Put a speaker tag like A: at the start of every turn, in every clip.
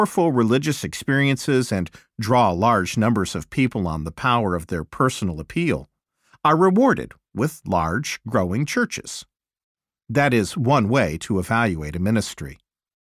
A: powerful religious experiences and draw large numbers of people on the power of their personal appeal, are rewarded with large, growing churches. That is one way to evaluate a ministry.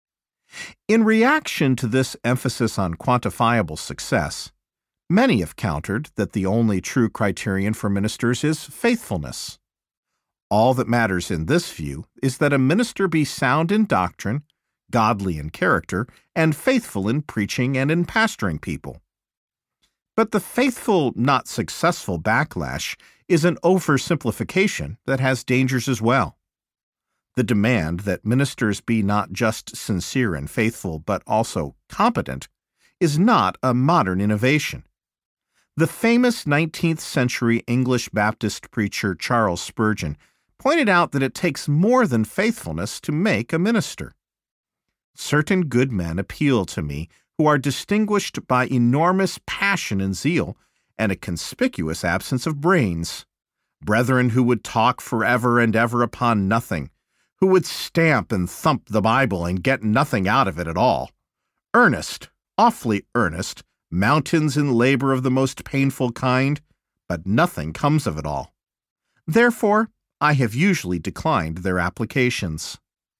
A: In reaction to this emphasis on quantifiable success, many have countered that the only true criterion for ministers is faithfulness. All that matters in this view is that a minister be sound in doctrine, godly in character, and faithful in preaching and in pastoring people. But the faithful, not successful backlash is an oversimplification that has dangers as well. The demand that ministers be not just sincere and faithful, but also competent, is not a modern innovation. The famous 19th century English Baptist preacher Charles Spurgeon pointed out that it takes more than faithfulness to make a minister. Certain good men appeal to me who are distinguished by enormous passion and zeal and a conspicuous absence of brains, brethren who would talk forever and ever upon nothing, who would stamp and thump the Bible and get nothing out of it at all, earnest, awfully earnest, mountains in labor of the most painful kind, but nothing comes of it all. Therefore, I have usually declined their applications.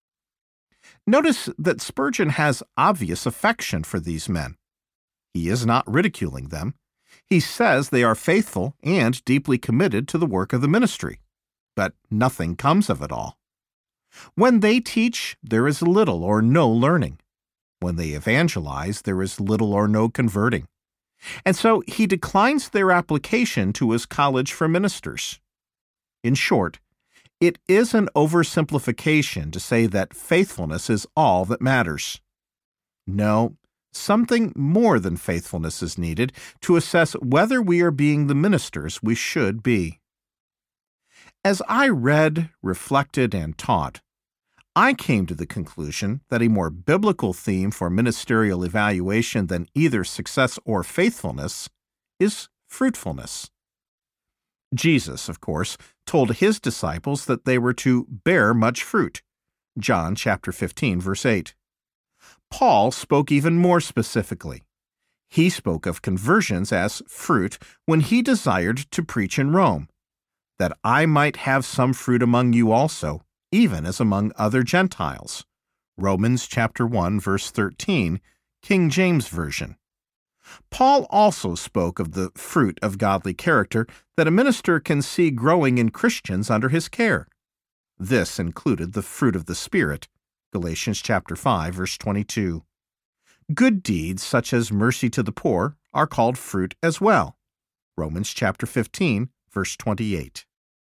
A: Notice that Spurgeon has obvious affection for these men. He is not ridiculing them. He says they are faithful and deeply committed to the work of the ministry, but nothing comes of it all. When they teach, there is little or no learning. When they evangelize, there is little or no converting. And so he declines their application to his college for ministers. In short, it is an oversimplification to say that faithfulness is all that matters. No, something more than faithfulness is needed to assess whether we are being the ministers we should be. As I read, reflected, and taught, I came to the conclusion that a more biblical theme for ministerial evaluation than either success or faithfulness is fruitfulness. Jesus, of course, told his disciples that they were to bear much fruit. John chapter 15, verse 8. Paul spoke even more specifically. He spoke of conversions as fruit when he desired to preach in Rome, that I might have some fruit among you also, even as among other Gentiles. Romans chapter 1, verse 13, King James Version. Paul also spoke of the fruit of godly character that a minister can see growing in Christians under his care. This included the fruit of the Spirit, Galatians chapter 5, verse 22. Good deeds such as mercy to the poor are called fruit as well, Romans chapter 15, verse 28.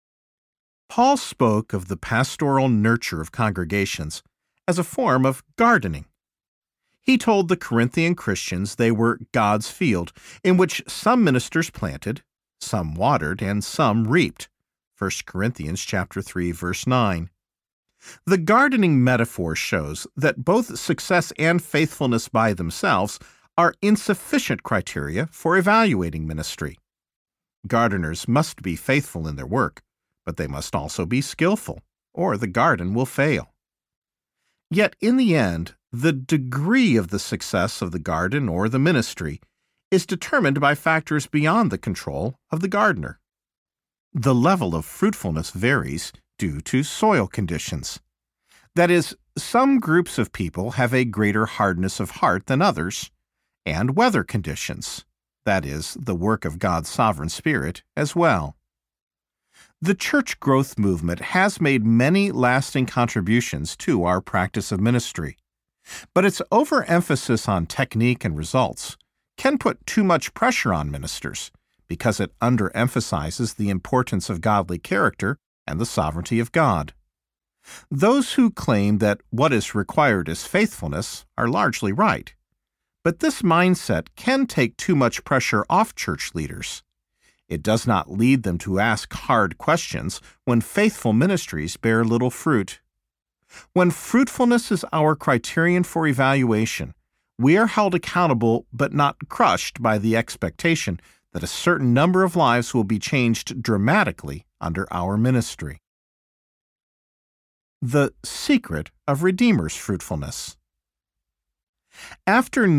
A: Paul spoke of the pastoral nurture of congregations as a form of gardening. He told the Corinthian Christians they were God's field, in which some ministers planted, some watered, and some reaped. 1 Corinthians chapter 3, verse 9. The gardening metaphor shows that both success and faithfulness by themselves are insufficient criteria for evaluating ministry. Gardeners must be faithful in their work, but they must also be skillful, or the garden will fail. Yet in the end, the degree of the success of the garden or the ministry is determined by factors beyond the control of the gardener. The level of fruitfulness varies due to soil conditions. That is, some groups of people have a greater hardness of heart than others, and weather conditions, that is, the work of God's sovereign Spirit, as well. The church growth movement has made many lasting contributions to our practice of ministry, but its overemphasis on technique and results can put too much pressure on ministers because it underemphasizes the importance of godly character and the sovereignty of God. Those who claim that what is required is faithfulness are largely right, but this mindset can take too much pressure off church leaders. It does not lead them to ask hard questions when faithful ministries bear little fruit. When fruitfulness is our criterion for evaluation, we are held accountable but not crushed by the expectation that a certain number of lives will be changed dramatically under our ministry. The secret of Redeemer's fruitfulness. After